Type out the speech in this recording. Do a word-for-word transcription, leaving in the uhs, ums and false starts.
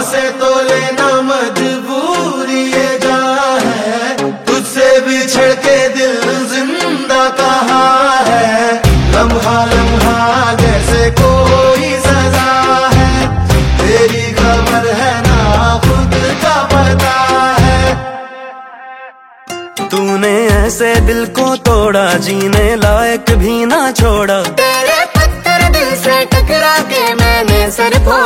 सांसें तो लेना मजबूरी ये जा है, तुझसे बिछड़ के दिल जिंदा कहाँ है। लम्हा लम्हा जैसे कोई सजा है, तेरी खबर है ना खुद का पता है। तूने ऐसे दिल को तोड़ा, जीने लायक भी ना छोड़ा। तेरे पत्थर दिल से टकरा के मैंने सर फोड़ा।